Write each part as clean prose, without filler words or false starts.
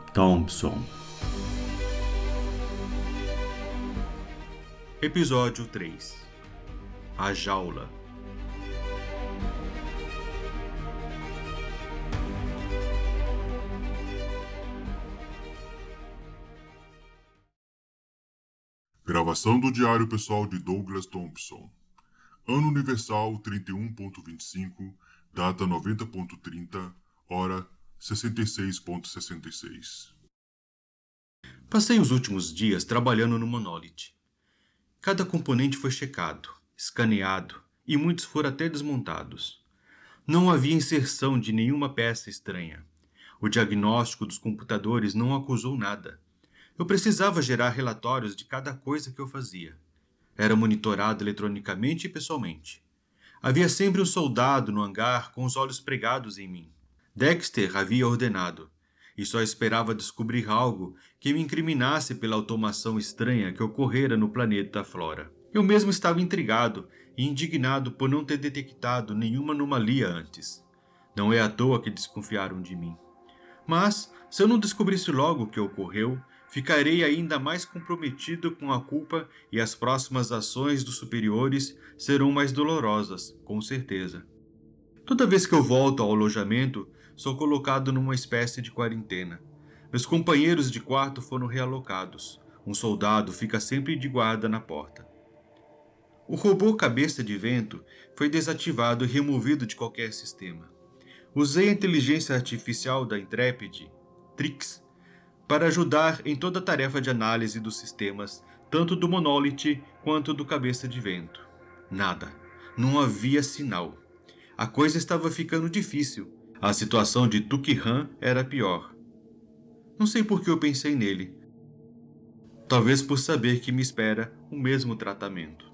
Thompson. Episódio 3. A Jaula. Gravação do Diário Pessoal de Douglas Thompson. Ano Universal 31.25, data 90.30, hora 66.66. Passei os últimos dias trabalhando no Monolith. Cada componente foi checado, escaneado e muitos foram até desmontados. Não havia inserção de nenhuma peça estranha. O diagnóstico dos computadores não acusou nada. Eu precisava gerar relatórios de cada coisa que eu fazia. Era monitorado eletronicamente e pessoalmente. Havia sempre um soldado no hangar com os olhos pregados em mim. Dexter havia ordenado, e só esperava descobrir algo que me incriminasse pela automação estranha que ocorrera no planeta Flora. Eu mesmo estava intrigado e indignado por não ter detectado nenhuma anomalia antes. Não é à toa que desconfiaram de mim. Mas, se eu não descobrisse logo o que ocorreu, ficarei ainda mais comprometido com a culpa e as próximas ações dos superiores serão mais dolorosas, com certeza. Toda vez que eu volto ao alojamento, sou colocado numa espécie de quarentena. Meus companheiros de quarto foram realocados. Um soldado fica sempre de guarda na porta. O robô Cabeça de Vento foi desativado e removido de qualquer sistema. Usei a inteligência artificial da Intrepid, Trix, para ajudar em toda a tarefa de análise dos sistemas, tanto do Monolith quanto do Cabeça de Vento. Nada. Não havia sinal. A coisa estava ficando difícil. A situação de Tukihan era pior. Não sei por que eu pensei nele. Talvez por saber que me espera o mesmo tratamento.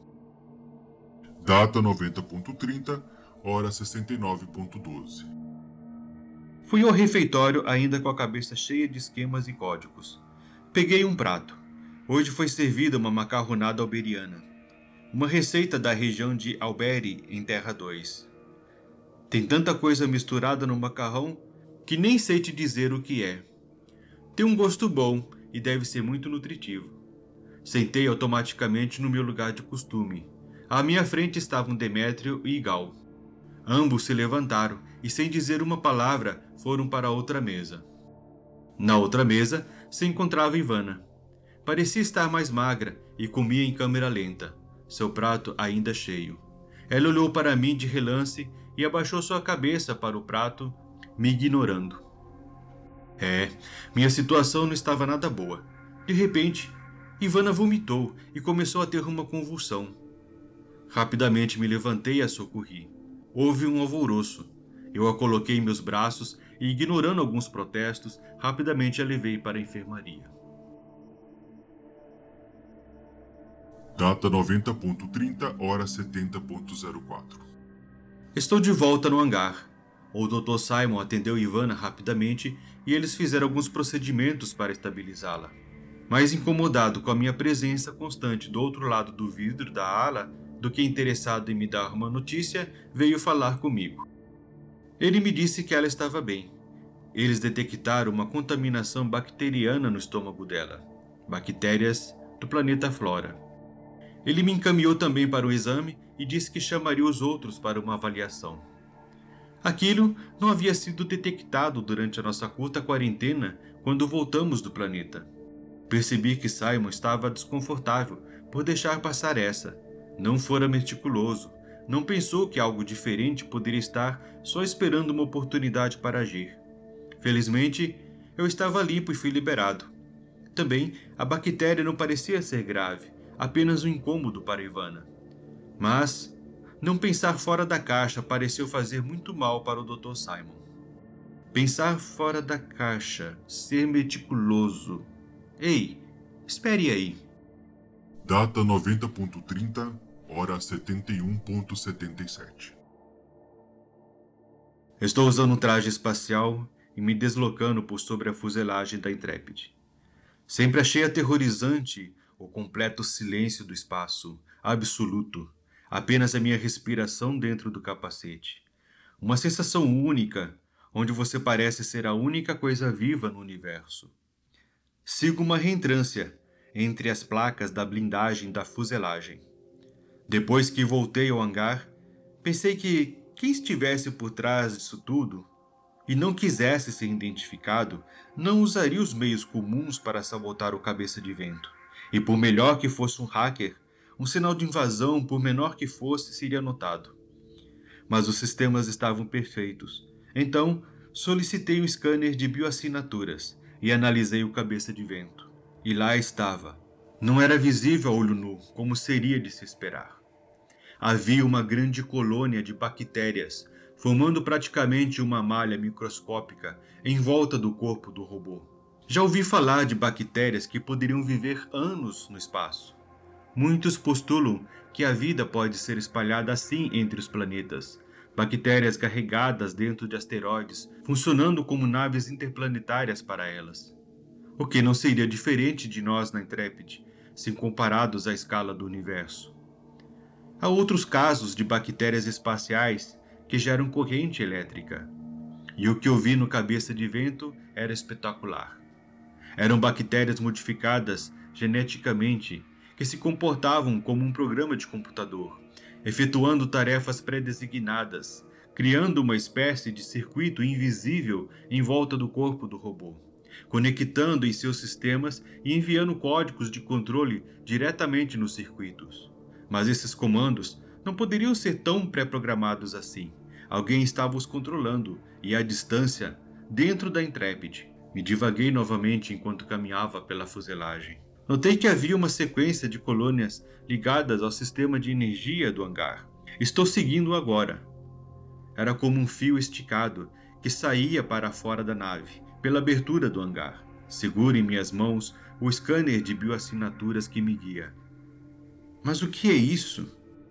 Data 90.30, hora 69.12. Fui ao refeitório ainda com a cabeça cheia de esquemas e códigos. Peguei um prato. Hoje foi servida uma macarronada alberiana. Uma receita da região de Alberi, em Terra 2. Tem tanta coisa misturada no macarrão que nem sei te dizer o que é. Tem um gosto bom e deve ser muito nutritivo. Sentei automaticamente no meu lugar de costume. À minha frente estavam Demétrio e Igal. Ambos se levantaram e, sem dizer uma palavra, foram para outra mesa. Na outra mesa se encontrava Ivana. Parecia estar mais magra e comia em câmera lenta, seu prato ainda cheio. Ela olhou para mim de relance e abaixou sua cabeça para o prato, me ignorando. Minha situação não estava nada boa. De repente, Ivana vomitou e começou a ter uma convulsão. Rapidamente me levantei e a socorri. Houve um alvoroço. Eu a coloquei em meus braços e, ignorando alguns protestos, rapidamente a levei para a enfermaria. Data 90.30, hora 70.04. Estou de volta no hangar. O Dr. Simon atendeu Ivana rapidamente e eles fizeram alguns procedimentos para estabilizá-la. Mais incomodado com a minha presença constante do outro lado do vidro da ala do que interessado em me dar uma notícia, veio falar comigo. Ele me disse que ela estava bem. Eles detectaram uma contaminação bacteriana no estômago dela. Bactérias do planeta Flora. Ele me encaminhou também para o exame e disse que chamaria os outros para uma avaliação. Aquilo não havia sido detectado durante a nossa curta quarentena quando voltamos do planeta. Percebi que Simon estava desconfortável por deixar passar essa. Não fora meticuloso. Não pensou que algo diferente poderia estar só esperando uma oportunidade para agir. Felizmente, eu estava limpo e fui liberado. Também, a bactéria não parecia ser grave, apenas um incômodo para Ivana. Mas, não pensar fora da caixa pareceu fazer muito mal para o Dr. Simon. Pensar fora da caixa, ser meticuloso. Ei, espere aí. Data 90.30, hora 71.77. Estou usando um traje espacial e me deslocando por sobre a fuselagem da Intrepid. Sempre achei aterrorizante o completo silêncio do espaço, absoluto, apenas a minha respiração dentro do capacete. Uma sensação única, onde você parece ser a única coisa viva no universo. Sigo uma reentrância entre as placas da blindagem da fuselagem. Depois que voltei ao hangar, pensei que quem estivesse por trás disso tudo e não quisesse ser identificado, não usaria os meios comuns para sabotar o cabeça de vento. E por melhor que fosse um hacker, um sinal de invasão, por menor que fosse, seria notado. Mas os sistemas estavam perfeitos. Então, solicitei um scanner de bioassinaturas e analisei o cabeça de vento. E lá estava. Não era visível a olho nu, como seria de se esperar. Havia uma grande colônia de bactérias, formando praticamente uma malha microscópica em volta do corpo do robô. Já ouvi falar de bactérias que poderiam viver anos no espaço. Muitos postulam que a vida pode ser espalhada assim entre os planetas. Bactérias carregadas dentro de asteroides, funcionando como naves interplanetárias para elas. O que não seria diferente de nós na Intrepid, se comparados à escala do universo. Há outros casos de bactérias espaciais que geram corrente elétrica. E o que eu vi no cabeça de vento era espetacular. Eram bactérias modificadas geneticamente que se comportavam como um programa de computador, efetuando tarefas pré-designadas, criando uma espécie de circuito invisível em volta do corpo do robô, conectando em seus sistemas e enviando códigos de controle diretamente nos circuitos. Mas esses comandos não poderiam ser tão pré-programados assim. Alguém estava os controlando, e à distância, dentro da Intrepid. Me divaguei novamente enquanto caminhava pela fuselagem. Notei que havia uma sequência de colônias ligadas ao sistema de energia do hangar. Estou seguindo agora. Era como um fio esticado que saía para fora da nave, pela abertura do hangar. Seguro em minhas mãos o scanner de bioassinaturas que me guia. Mas o que é isso?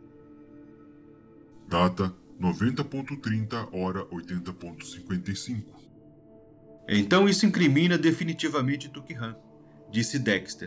Data 90.30, hora 80.55. Então isso incrimina definitivamente Tuki-Han, disse Dexter.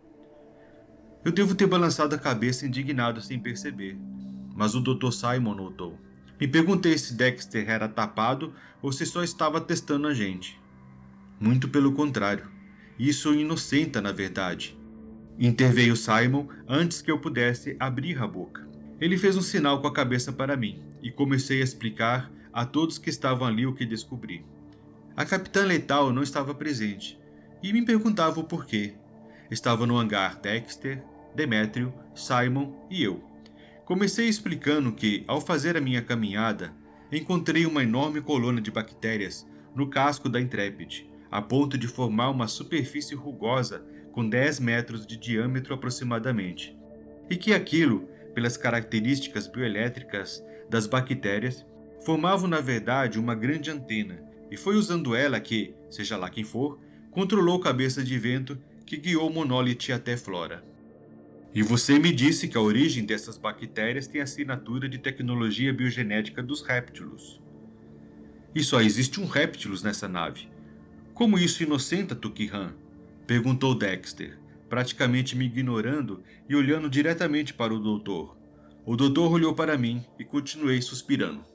Eu devo ter balançado a cabeça indignado sem perceber, mas o Dr. Simon notou. Me perguntei se Dexter era tapado ou se só estava testando a gente. Muito pelo contrário. Isso o inocenta, na verdade. Interveio Simon antes que eu pudesse abrir a boca. Ele fez um sinal com a cabeça para mim e comecei a explicar a todos que estavam ali o que descobri. A capitã Letal não estava presente e me perguntava o porquê. Estava no hangar Dexter, Demétrio, Simon e eu. Comecei explicando que, ao fazer a minha caminhada, encontrei uma enorme colônia de bactérias no casco da Intrepid, a ponto de formar uma superfície rugosa com 10 metros de diâmetro aproximadamente, e que aquilo, pelas características bioelétricas das bactérias, formavam na verdade uma grande antena, e foi usando ela que, seja lá quem for, controlou o cabeça de vento que guiou o Monolith até Flora. E você me disse que a origem dessas bactérias tem a assinatura de tecnologia biogenética dos Reptilus. E só existe um Reptilus nessa nave. Como isso inocenta Tuki-Han? Perguntou Dexter, praticamente me ignorando e olhando diretamente para o doutor. O doutor olhou para mim e continuei suspirando.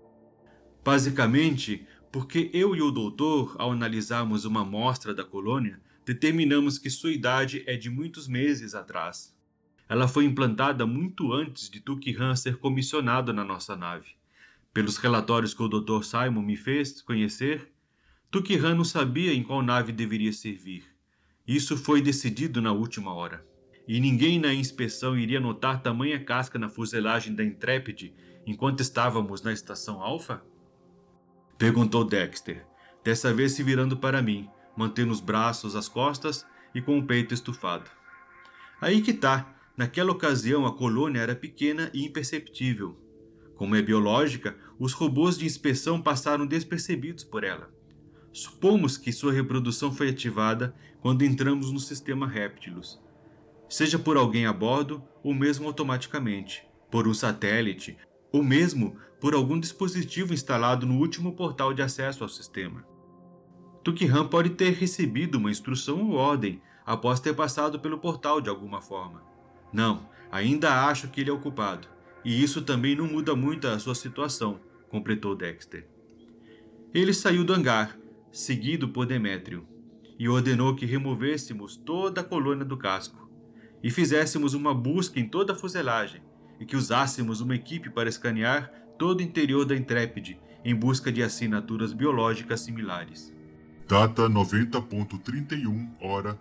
Basicamente, porque eu e o doutor, ao analisarmos uma amostra da colônia, determinamos que sua idade é de muitos meses atrás. Ela foi implantada muito antes de Tuki-Han ser comissionado na nossa nave. Pelos relatórios que o Dr. Simon me fez conhecer, Tuki-Han não sabia em qual nave deveria servir. Isso foi decidido na última hora. E ninguém na inspeção iria notar tamanha casca na fuselagem da Intrepid enquanto estávamos na estação Alpha? Perguntou Dexter, dessa vez se virando para mim, mantendo os braços às costas e com o peito estufado. Aí que tá. Naquela ocasião a colônia era pequena e imperceptível. Como é biológica, os robôs de inspeção passaram despercebidos por ela. Supomos que sua reprodução foi ativada quando entramos no sistema Reptilus, seja por alguém a bordo ou mesmo automaticamente, por um satélite ou mesmo por algum dispositivo instalado no último portal de acesso ao sistema. Tuki-Han pode ter recebido uma instrução ou ordem após ter passado pelo portal de alguma forma. Não, ainda acho que ele é o culpado, e isso também não muda muito a sua situação, completou Dexter. Ele saiu do hangar, seguido por Demétrio, e ordenou que removêssemos toda a colônia do casco e fizéssemos uma busca em toda a fuselagem e que usássemos uma equipe para escanear todo o interior da Intrépide em busca de assinaturas biológicas similares. Data 90.31, hora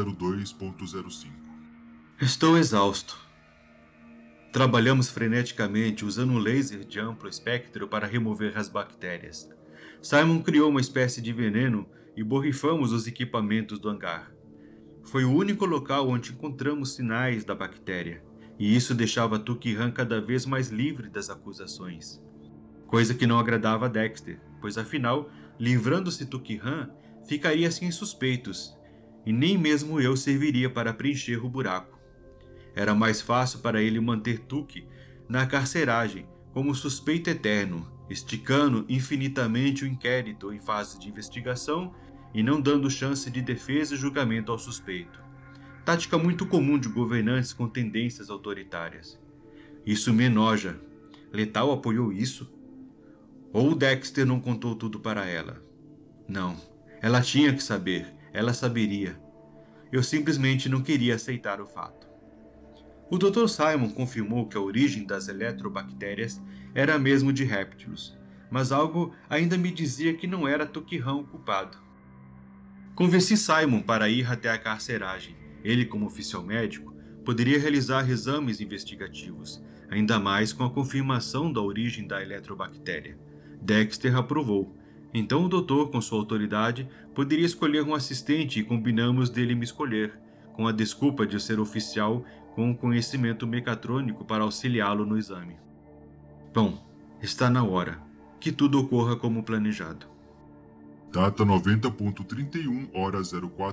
02.05. Estou exausto. Trabalhamos freneticamente usando um laser de amplo espectro para remover as bactérias. Simon criou uma espécie de veneno e borrifamos os equipamentos do hangar. Foi o único local onde encontramos sinais da bactéria, e isso deixava Tuki-Han cada vez mais livre das acusações. Coisa que não agradava a Dexter, pois afinal, livrando-se Tuki-Han, ficaria sem suspeitos, e nem mesmo eu serviria para preencher o buraco. Era mais fácil para ele manter Tuki na carceragem como suspeito eterno, esticando infinitamente o inquérito em fase de investigação e não dando chance de defesa e julgamento ao suspeito. Tática muito comum de governantes com tendências autoritárias. Isso me enoja. Letal apoiou isso? Ou Dexter não contou tudo para ela? Não. Ela tinha que saber. Ela saberia. Eu simplesmente não queria aceitar o fato. O Dr. Simon confirmou que a origem das eletrobactérias era mesmo de réptilos, mas algo ainda me dizia que não era Tuki-Han o culpado. Convenci Simon para ir até a carceragem. Ele, como oficial médico, poderia realizar exames investigativos, ainda mais com a confirmação da origem da eletrobactéria. Dexter aprovou. Então o doutor, com sua autoridade, poderia escolher um assistente e combinamos dele me escolher, com a desculpa de ser oficial com conhecimento mecatrônico para auxiliá-lo no exame. Bom, está na hora. Que tudo ocorra como planejado. Data 90.31, hora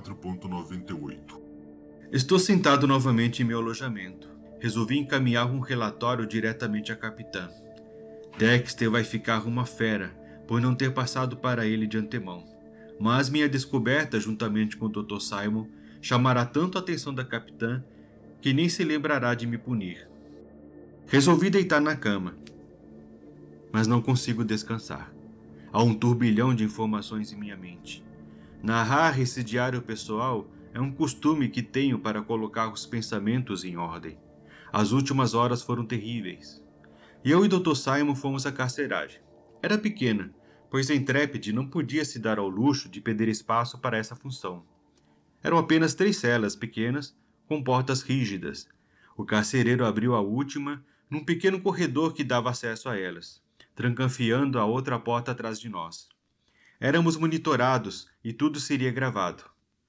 04.98. Estou sentado novamente em meu alojamento. Resolvi encaminhar um relatório diretamente à capitã. Dexter vai ficar uma fera, por não ter passado para ele de antemão. Mas minha descoberta, juntamente com o Dr. Simon, chamará tanto a atenção da capitã que nem se lembrará de me punir. Resolvi deitar na cama, mas não consigo descansar. Há um turbilhão de informações em minha mente. Narrar esse diário pessoal é um costume que tenho para colocar os pensamentos em ordem. As últimas horas foram terríveis. E eu e Dr. Simon fomos à carceragem. Era pequena, pois a Intrépide não podia se dar ao luxo de perder espaço para essa função. Eram apenas 3 celas pequenas, com portas rígidas. O carcereiro abriu a última, num pequeno corredor que dava acesso a elas, trancanfiando a outra porta atrás de nós. Éramos monitorados e tudo seria gravado.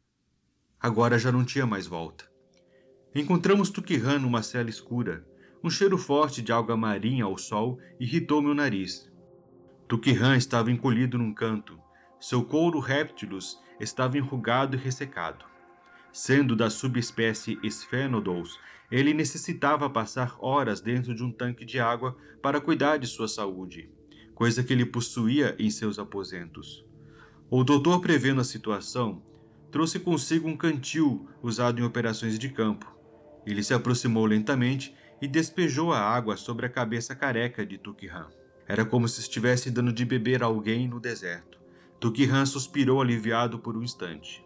Agora já não tinha mais volta. Encontramos Tuki-Han numa cela escura. Um cheiro forte de alga marinha ao sol irritou meu nariz. Tuki-Han estava encolhido num canto. Seu couro réptilus estava enrugado e ressecado. Sendo da subespécie Sphenodous, ele necessitava passar horas dentro de um tanque de água para cuidar de sua saúde, coisa que ele possuía em seus aposentos. O doutor, prevendo a situação, trouxe consigo um cantil usado em operações de campo. Ele se aproximou lentamente e despejou a água sobre a cabeça careca de Tuki-Han. Era como se estivesse dando de beber a alguém no deserto. Tuki-Han suspirou aliviado por um instante.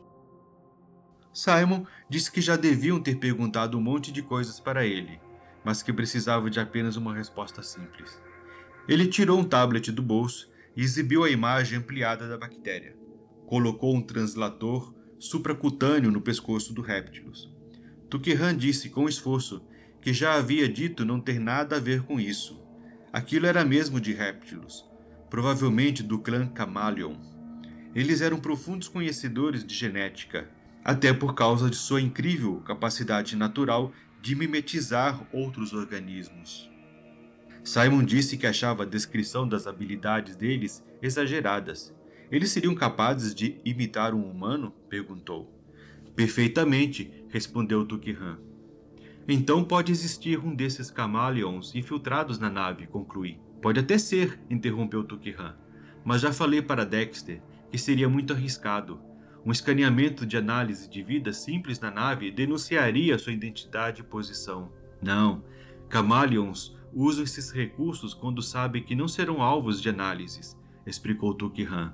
Simon disse que já deviam ter perguntado um monte de coisas para ele, mas que precisava de apenas uma resposta simples. Ele tirou um tablet do bolso e exibiu a imagem ampliada da bactéria. Colocou um translator supracutâneo no pescoço do Réptilus. Tuki-Han disse com esforço que já havia dito não ter nada a ver com isso. Aquilo era mesmo de Réptilus, provavelmente do clã Chameleon. Eles eram profundos conhecedores de genética, até por causa de sua incrível capacidade natural de mimetizar outros organismos. Simon disse que achava a descrição das habilidades deles exageradas. Eles seriam capazes de imitar um humano? Perguntou. Perfeitamente, respondeu Tuki-Han. Então pode existir um desses camaleons infiltrados na nave, concluí. Pode até ser, interrompeu Tuki-Han. Mas já falei para Dexter que seria muito arriscado. Um escaneamento de análise de vida simples na nave denunciaria sua identidade e posição. Não, camaleons usam esses recursos quando sabem que não serão alvos de análises, explicou Tuki-Han.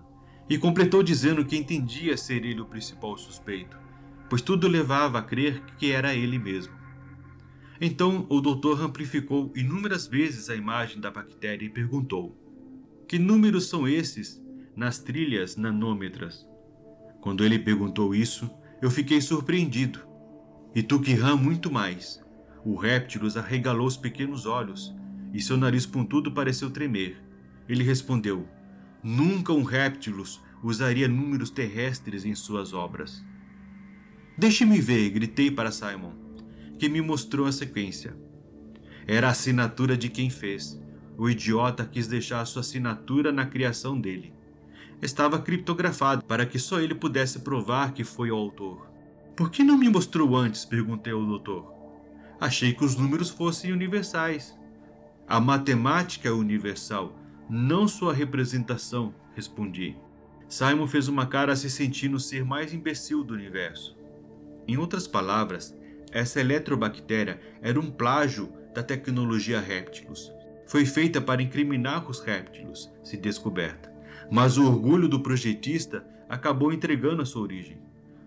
E completou dizendo que entendia ser ele o principal suspeito, pois tudo levava a crer que era ele mesmo. Então o doutor amplificou inúmeras vezes a imagem da bactéria e perguntou: que números são esses nas trilhas nanômetras? Quando ele perguntou isso, eu fiquei surpreendido. E Tukihan muito mais. O Reptilus arregalou os pequenos olhos e seu nariz pontudo pareceu tremer. Ele respondeu: nunca um Reptilus usaria números terrestres em suas obras. Deixe-me ver, gritei para Simon, que me mostrou a sequência. Era a assinatura de quem fez. O idiota quis deixar sua assinatura na criação dele. Estava criptografado para que só ele pudesse provar que foi o autor. Por que não me mostrou antes? Perguntei ao doutor. Achei que os números fossem universais. A matemática é universal, não sua representação, respondi. Simon fez uma cara se sentindo o ser mais imbecil do universo. Em outras palavras, essa eletrobactéria era um plágio da tecnologia Reptilus. Foi feita para incriminar os Reptilus, se descoberta. Mas o orgulho do projetista acabou entregando a sua origem.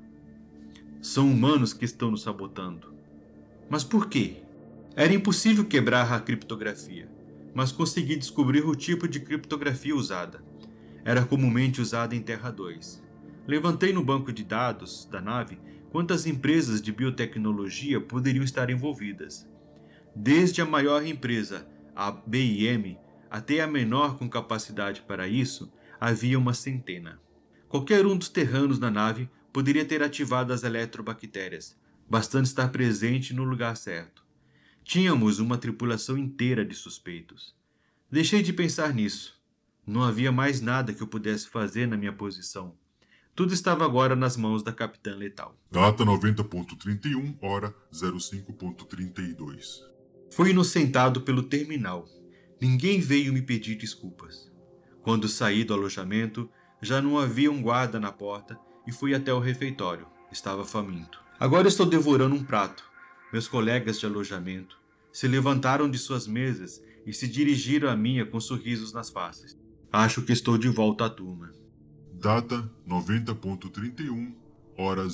São humanos que estão nos sabotando. Mas por quê? Era impossível quebrar a criptografia, mas consegui descobrir o tipo de criptografia usada. Era comumente usada em Terra 2. Levantei no banco de dados da nave quantas empresas de biotecnologia poderiam estar envolvidas. Desde a maior empresa, a BIM, até a menor com capacidade para isso, havia uma centena. Qualquer um dos terranos na nave poderia ter ativado as eletrobactérias, bastando estar presente no lugar certo. Tínhamos uma tripulação inteira de suspeitos. Deixei de pensar nisso. Não havia mais nada que eu pudesse fazer na minha posição. Tudo estava agora nas mãos da Capitã Letal. Data 90.31, hora 05.32. Fui inocentado pelo terminal. Ninguém veio me pedir desculpas. Quando saí do alojamento, já não havia um guarda na porta e fui até o refeitório. Estava faminto. Agora estou devorando um prato. Meus colegas de alojamento se levantaram de suas mesas e se dirigiram à minha com sorrisos nas faces. Acho que estou de volta à turma. Data 90.31, hora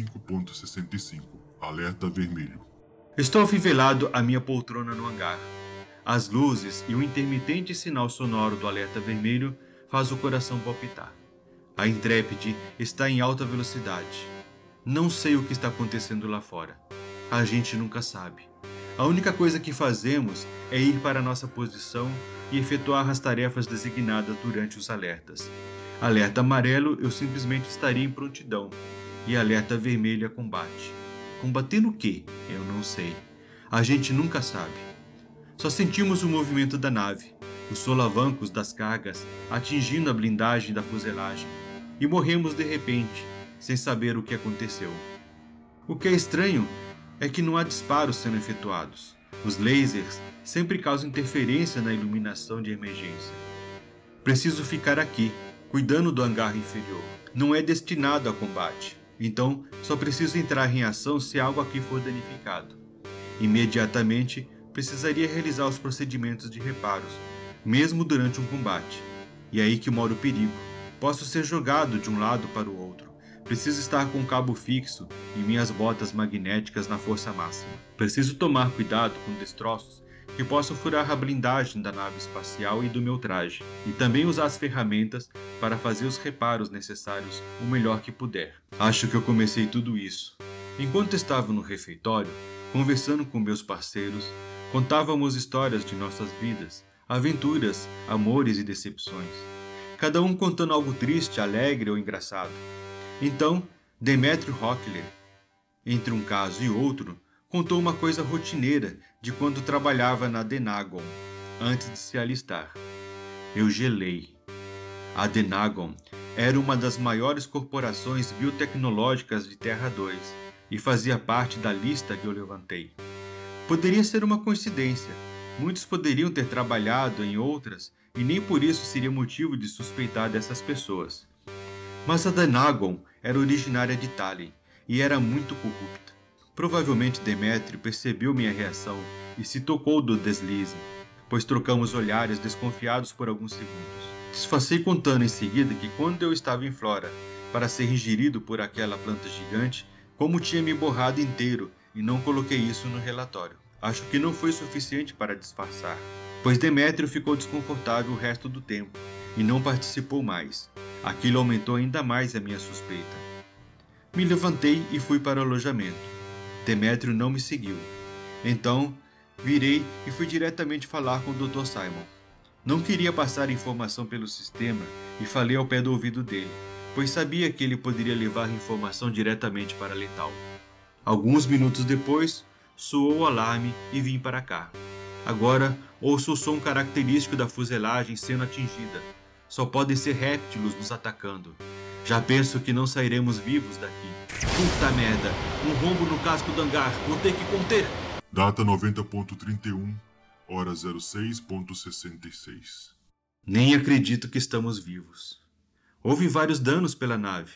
05.65. Alerta vermelho. Estou afivelado à minha poltrona no hangar. As luzes e o intermitente sinal sonoro do alerta vermelho faz o coração palpitar. A Intrépide está em alta velocidade. Não sei o que está acontecendo lá fora. A gente nunca sabe. A única coisa que fazemos é ir para nossa posição e efetuar as tarefas designadas durante os alertas. Alerta amarelo, eu simplesmente estaria em prontidão. E alerta vermelho é combate. Combater o quê? Eu não sei. A gente nunca sabe. Só sentimos o movimento da nave, os solavancos das cargas atingindo a blindagem da fuselagem, e morremos de repente, sem saber o que aconteceu. O que é estranho é que não há disparos sendo efetuados. Os lasers sempre causam interferência na iluminação de emergência. Preciso ficar aqui, cuidando do hangar inferior. Não é destinado a combate, então só preciso entrar em ação se algo aqui for danificado. Imediatamente, precisaria realizar os procedimentos de reparos, mesmo durante um combate. E é aí que mora o perigo. Posso ser jogado de um lado para o outro. Preciso estar com o cabo fixo e minhas botas magnéticas na força máxima. Preciso tomar cuidado com destroços que possam furar a blindagem da nave espacial e do meu traje, e também usar as ferramentas para fazer os reparos necessários o melhor que puder. Acho que eu comecei tudo isso. Enquanto estava no refeitório, conversando com meus parceiros, contávamos histórias de nossas vidas, aventuras, amores e decepções. Cada um contando algo triste, alegre ou engraçado. Então, Demetrio Hockler, entre um caso e outro, contou uma coisa rotineira de quando trabalhava na Denagon, antes de se alistar. Eu gelei. A Denagon era uma das maiores corporações biotecnológicas de Terra 2 e fazia parte da lista que eu levantei. Poderia ser uma coincidência. Muitos poderiam ter trabalhado em outras e nem por isso seria motivo de suspeitar dessas pessoas. Mas a Denagon era originária de Tallinn e era muito corrupta. Provavelmente Demetrio percebeu minha reação e se tocou do deslize, pois trocamos olhares desconfiados por alguns segundos. Disfarcei contando em seguida que quando eu estava em Flora para ser ingerido por aquela planta gigante, como tinha me borrado inteiro e não coloquei isso no relatório. Acho que não foi suficiente para disfarçar, pois Demétrio ficou desconfortável o resto do tempo e não participou mais. Aquilo aumentou ainda mais a minha suspeita. Me levantei e fui para o alojamento. Demétrio não me seguiu. Então, virei e fui diretamente falar com o Dr. Simon. Não queria passar informação pelo sistema e falei ao pé do ouvido dele, pois sabia que ele poderia levar a informação diretamente para Letal. Alguns minutos depois, soou o alarme e vim para cá. Agora, ouço o som característico da fuselagem sendo atingida. Só podem ser réptilos nos atacando. Já penso que não sairemos vivos daqui. Puta merda! Um rombo no casco do hangar. Vou ter que conter! Data 90.31, hora 06.66. Nem acredito que estamos vivos. Houve vários danos pela nave.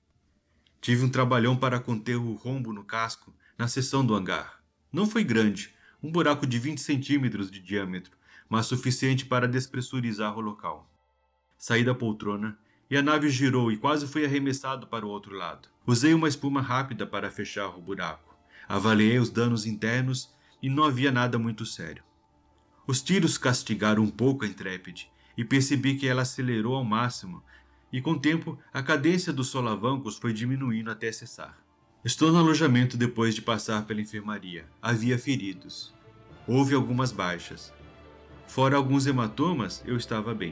Tive um trabalhão para conter o rombo no casco na seção do hangar. Não foi grande, um buraco de 20 centímetros de diâmetro, mas suficiente para despressurizar o local. Saí da poltrona e a nave girou e quase fui arremessado para o outro lado. Usei uma espuma rápida para fechar o buraco. Avaliei os danos internos e não havia nada muito sério. Os tiros castigaram um pouco a Intrepid e percebi que ela acelerou ao máximo e com o tempo a cadência dos solavancos foi diminuindo até cessar. Estou no alojamento depois de passar pela enfermaria. Havia feridos. Houve algumas baixas. Fora alguns hematomas, eu estava bem.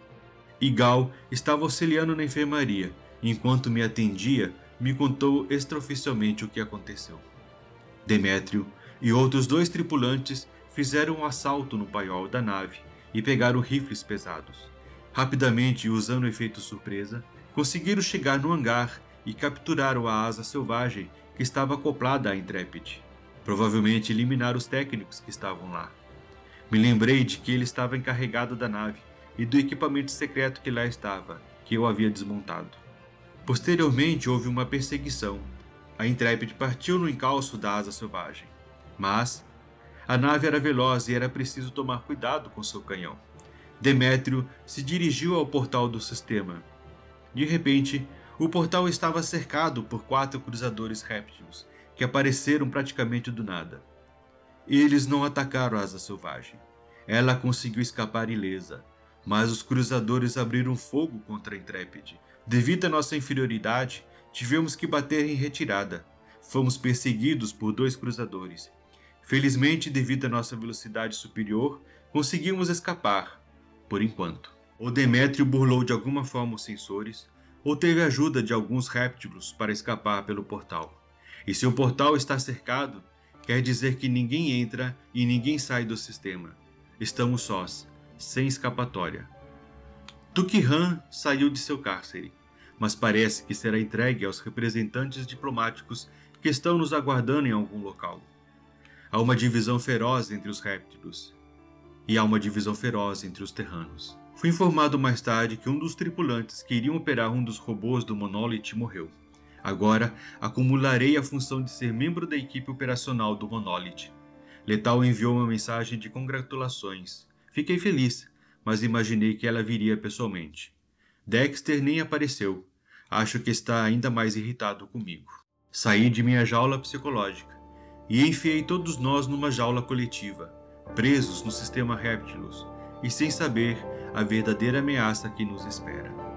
Igal estava auxiliando na enfermaria. Enquanto me atendia, me contou extraoficialmente o que aconteceu. Demétrio e outros 2 tripulantes fizeram um assalto no paiol da nave e pegaram rifles pesados. Rapidamente, usando o efeito surpresa, conseguiram chegar no hangar e capturaram a asa selvagem que estava acoplada à Intrepid. Provavelmente eliminaram os técnicos que estavam lá. Me lembrei de que ele estava encarregado da nave e do equipamento secreto que lá estava, que eu havia desmontado. Posteriormente houve uma perseguição. A Intrepid partiu no encalço da asa selvagem. Mas a nave era veloz e era preciso tomar cuidado com seu canhão. Demétrio se dirigiu ao portal do sistema. De repente, o portal estava cercado por 4 cruzadores réptilos, que apareceram praticamente do nada. Eles não atacaram a asa selvagem. Ela conseguiu escapar ilesa, mas os cruzadores abriram fogo contra a Intrepid. Devido à nossa inferioridade, tivemos que bater em retirada. Fomos perseguidos por 2 cruzadores. Felizmente, devido à nossa velocidade superior, conseguimos escapar, por enquanto. Ou Demétrio burlou de alguma forma os sensores, ou teve ajuda de alguns réptilos para escapar pelo portal. E se o portal está cercado, quer dizer que ninguém entra e ninguém sai do sistema. Estamos sós, sem escapatória. Tuki-Han saiu de seu cárcere, mas parece que será entregue aos representantes diplomáticos que estão nos aguardando em algum local. Há uma divisão feroz entre os réptilos, e há uma divisão feroz entre os terranos. Fui informado mais tarde que um dos tripulantes que iriam operar um dos robôs do Monolith morreu. Agora, acumularei a função de ser membro da equipe operacional do Monolith. Letal enviou uma mensagem de congratulações. Fiquei feliz, mas imaginei que ela viria pessoalmente. Dexter nem apareceu. Acho que está ainda mais irritado comigo. Saí de minha jaula psicológica e enfiei todos nós numa jaula coletiva, presos no sistema Reptilus, e sem saber a verdadeira ameaça que nos espera.